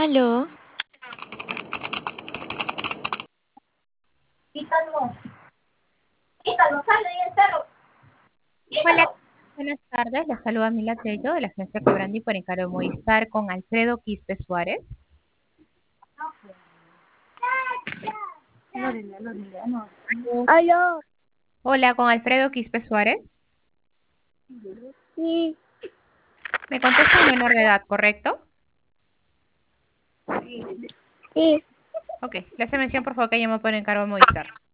Aló, Quítalo, quítalo, sale ahí el perro, Hola, quítalo. buenas tardes. Les saluda Mila Tello de la agencia Cobrandi por encargo de Movistar con Alfredo Quispe Suárez. No. aló, Hola, con Alfredo Quispe Suárez. sí, Me contesta un menor de edad, ¿correcto? sí, Ok, le hace mención por favor que llamó por encargo de Movistar.